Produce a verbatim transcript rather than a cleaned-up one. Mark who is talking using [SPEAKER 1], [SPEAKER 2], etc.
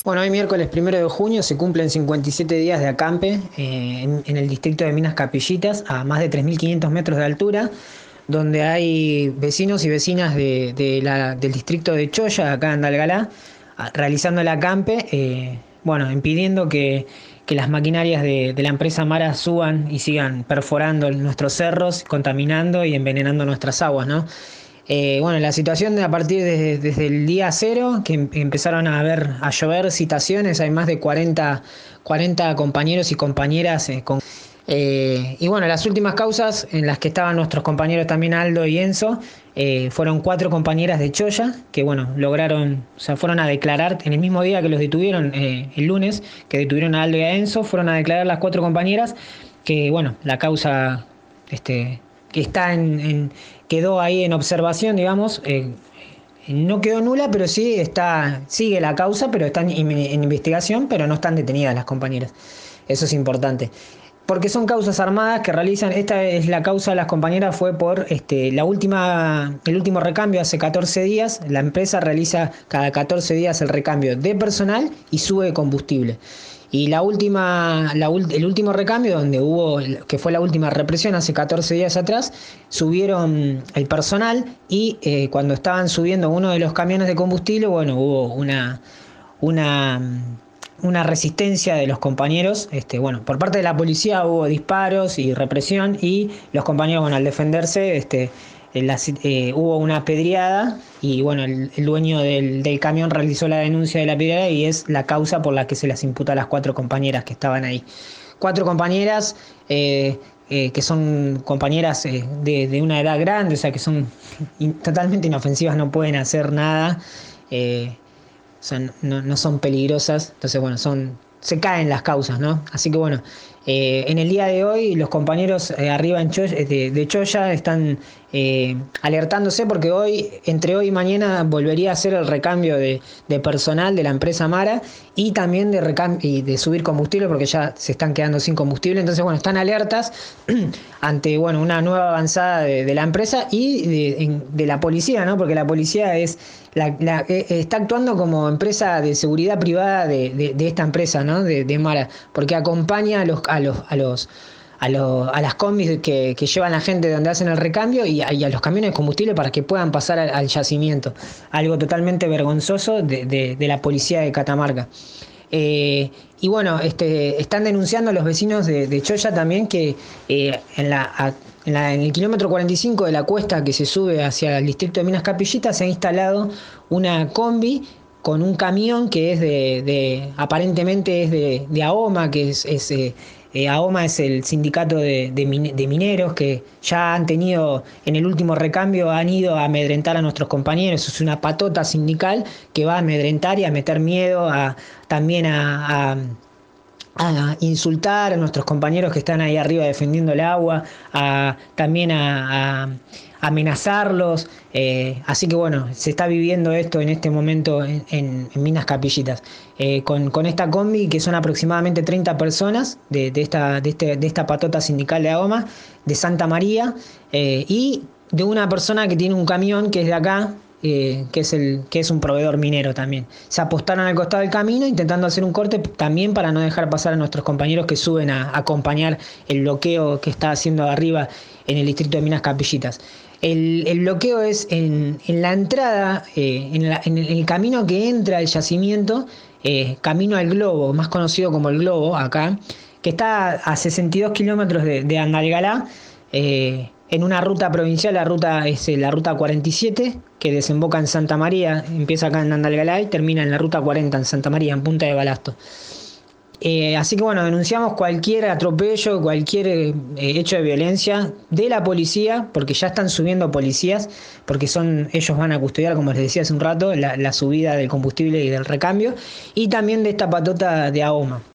[SPEAKER 1] Bueno, hoy miércoles primero de junio se cumplen cincuenta y siete días de acampe eh, en, en el distrito de Minas Capillitas, a más de tres mil quinientos metros de altura, donde hay vecinos y vecinas de, de la- del distrito de Choya, acá en Dalgalá, a- realizando el acampe, eh, bueno, impidiendo que, que las maquinarias de, de la empresa Mara suban y sigan perforando nuestros cerros, contaminando y envenenando nuestras aguas, ¿no? Eh, bueno, la situación de a partir de- desde el día cero, que em- empezaron a haber, a llover citaciones, hay más de cuarenta cuarenta compañeros y compañeras eh, con eh, y bueno, las últimas causas en las que estaban nuestros compañeros también Aldo y Enzo, eh, fueron cuatro compañeras de Choya que bueno, lograron, o sea, fueron a declarar en el mismo día que los detuvieron, eh, el lunes, que detuvieron a Aldo y a Enzo, fueron a declarar las cuatro compañeras que bueno, la causa este, que está en, en- quedó ahí en observación, digamos, eh, no quedó nula, pero sí está, sigue la causa, pero está en, en investigación, pero no están detenidas las compañeras. Eso es importante. Porque son causas armadas que realizan, esta es la causa de las compañeras, fue por este, la última, el último recambio hace catorce días, la empresa realiza cada catorce días el recambio de personal y sube de combustible. Y la última, la, el último recambio, donde hubo, que fue la última represión hace catorce días atrás, subieron el personal y eh, cuando estaban subiendo uno de los camiones de combustible, bueno, hubo una, una, una resistencia de los compañeros. Este, bueno, por parte de la policía hubo disparos y represión y los compañeros, bueno, al defenderse, este, en la- eh, hubo una apedreada y bueno, el, el dueño del, del camión realizó la denuncia de la apedreada y es la causa por la que se las imputa a las cuatro compañeras que estaban ahí. Cuatro compañeras eh, eh, que son compañeras eh, de, de una edad grande, o sea, que son in- totalmente inofensivas, no pueden hacer nada. eh, o sea, no, no son peligrosas, entonces bueno, son, se caen las causas, ¿no? Así que bueno, eh, en el día de hoy los compañeros eh, arriba en Choya, de, de Choya están eh, alertándose porque hoy, entre hoy y mañana, volvería a hacer el recambio de, de personal de la empresa Mara y también de, recam y de subir combustible porque ya se están quedando sin combustible, entonces bueno, están alertas ante bueno, una nueva avanzada de, de la empresa y de, en- de la policía, ¿no? Porque la policía es la, la- eh, está actuando como empresa de seguridad privada de, de- de esta empresa, ¿no? De, de Mara, porque acompaña a los, a los, a los, a, los- a las combis que, que llevan la gente donde hacen el recambio y a, y a los camiones de combustible para que puedan pasar al, al yacimiento. Algo totalmente vergonzoso de, de- de la policía de Catamarca. Eh, y bueno, este, están denunciando los vecinos de, de Choya también que eh, en, la, a- en, la- en el kilómetro cuarenta y cinco de la cuesta que se sube hacia el distrito de Minas Capillitas se ha instalado una combi con un camión que es de, de aparentemente es de, de AOMA, que es, es, eh, eh, AOMA es el sindicato de, de min- de mineros que ya han tenido, en el último recambio han ido a amedrentar a nuestros compañeros. Es una patota sindical que va a amedrentar y a meter miedo a, también a, a a insultar a nuestros compañeros que están ahí arriba defendiendo el agua, a, también a, a amenazarlos. Eh, así que bueno, se está viviendo esto en este momento en, en- en Minas Capillitas. Eh, con, con esta combi, que son aproximadamente treinta personas de, de esta, de, este, de esta patota sindical de AOMA, de Santa María, eh, y de una persona que tiene un camión que es de acá, eh, que, es el, que es un proveedor minero también. Se apostaron al costado del camino intentando hacer un corte también para no dejar pasar a nuestros compañeros que suben a acompañar el bloqueo que está haciendo arriba en el distrito de Minas Capillitas. El, el bloqueo es en, en la entrada, eh, en, la- en el, en el camino que entra al yacimiento, eh, camino al Globo, más conocido como el Globo acá, que está a sesenta y dos kilómetros de, de Andalgalá, eh, en una ruta provincial. La ruta es eh, la ruta cuarenta y siete, que desemboca en Santa María, empieza acá en Andalgalá y termina en la ruta cuarenta en Santa María, en Punta de Balasto. Eh, así que bueno, denunciamos cualquier atropello, cualquier eh, hecho de violencia de la policía, porque ya están subiendo policías, porque son, ellos van a custodiar, como les decía hace un rato, la, la subida del combustible y del recambio, y también de esta patota de AOMA.